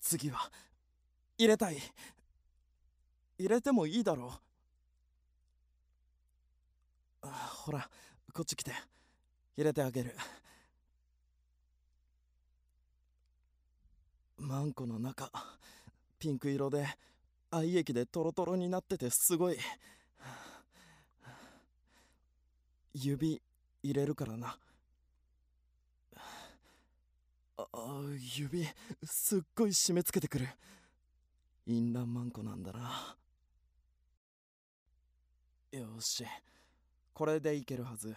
次は入れたい。入れてもいいだろう。ほらこっち来て、入れてあげる。マンコの中ピンク色で愛液でトロトロになっててすごい。指入れるからな。指すっごい締め付けてくる。淫乱マンコなんだな。よし、これでいけるはず。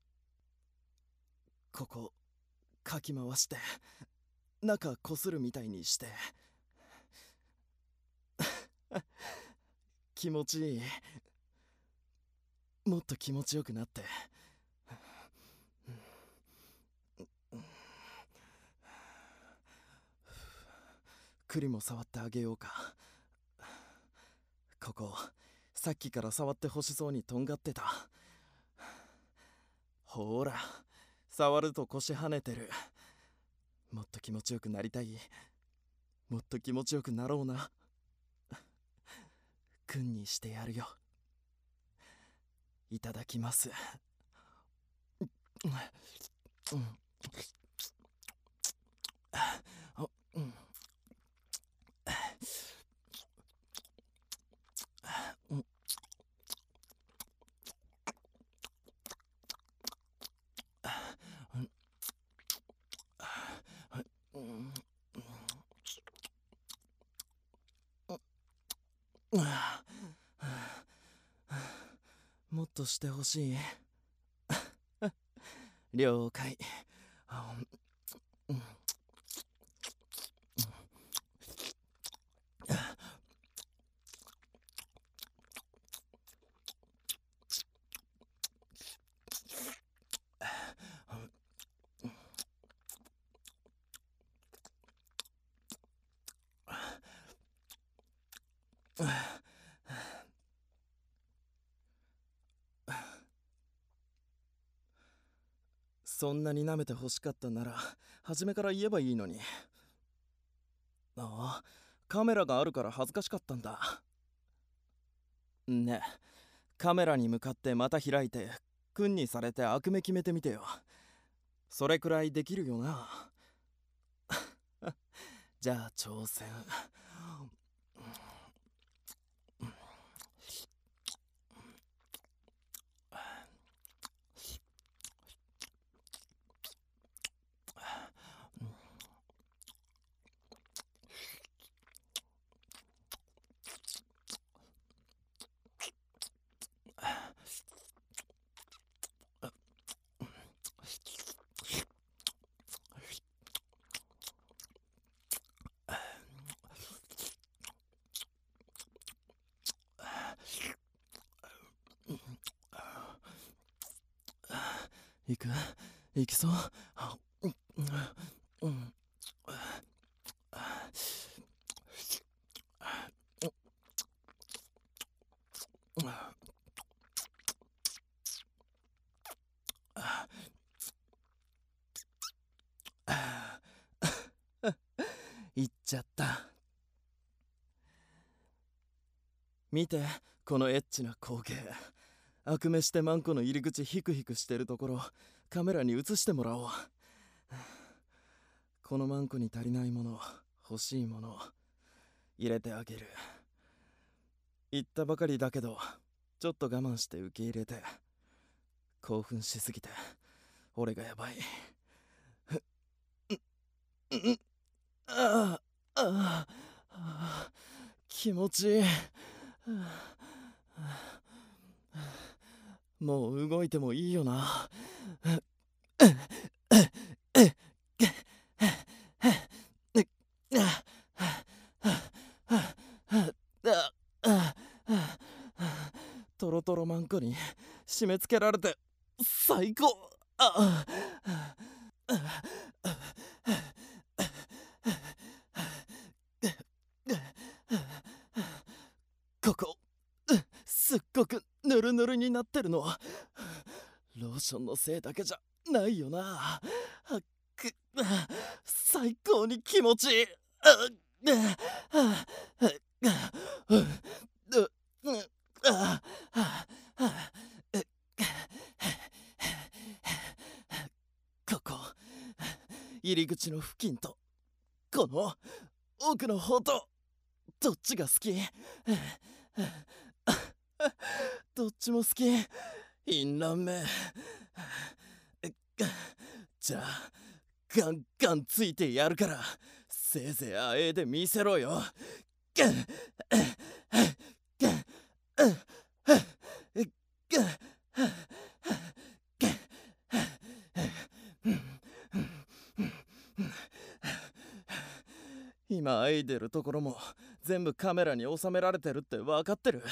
ここかき回して中こするみたいにして気持ちいい。もっと気持ちよくなって。栗も触ってあげようか。ここさっきから触ってほしそうにとんがってた。ほら触ると腰跳ねてる。もっと気持ちよくなりたい。もっと気持ちよくなろうな。くんにしてやるよ。いただきます。もっとしてほしい。了解。そんなに舐めて欲しかったなら初めから言えばいいのに。ああ、カメラがあるから恥ずかしかったんだ。ねえ、カメラに向かってまた開いてくんにされて悪目決めてみてよ。それくらいできるよな。じゃあ挑戦。行く？行きそう？行っちゃった。見てこのエッチな光景。悪目してマンコの入り口ヒクヒクしてるところカメラに映してもらおう。このマンコに足りないもの、欲しいもの入れてあげる。言ったばかりだけどちょっと我慢して受け入れて。興奮しすぎて俺がやばい。ああ、気持ちいい。もう動いてもいいよな。トロトロマンコに締め付けられて最高。ここすっごくヌルヌルになってるのローションのせいだけじゃないよな。最高に気持ちいい。 ここ入り口の付近とこの奥の方とどっちが好き？どっちも好き。淫乱め。じゃあガンガンついてやるからせいぜいあえいで見せろよ。今あいでるところも全部カメラに収められてるって分かってる。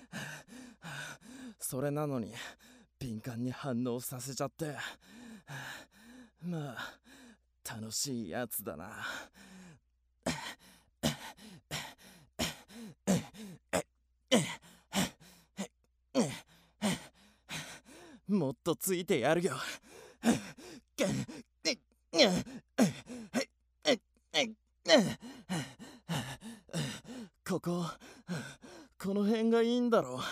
それなのに敏感に反応させちゃって、まあ楽しいやつだな。もっとついてやるよ。この辺がいいんだろう。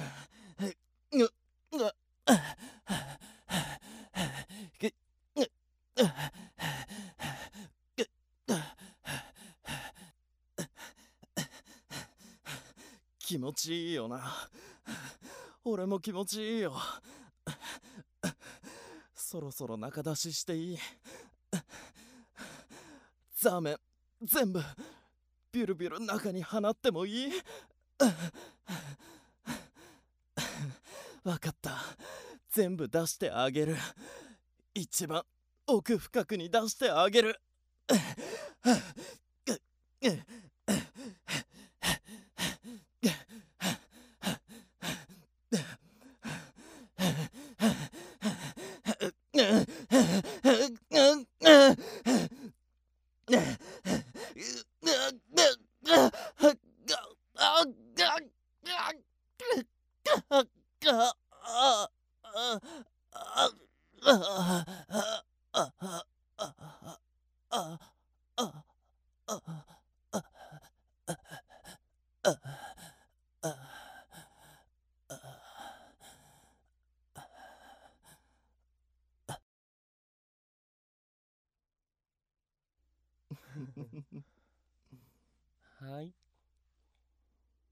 気持ちいいよな。俺も気持ちいいよ。そろそろ中出ししていい？ザーメン全部ビュルビュル中に放ってもいい？わかった。全部出してあげる。一番奥深くに出してあげる。はい。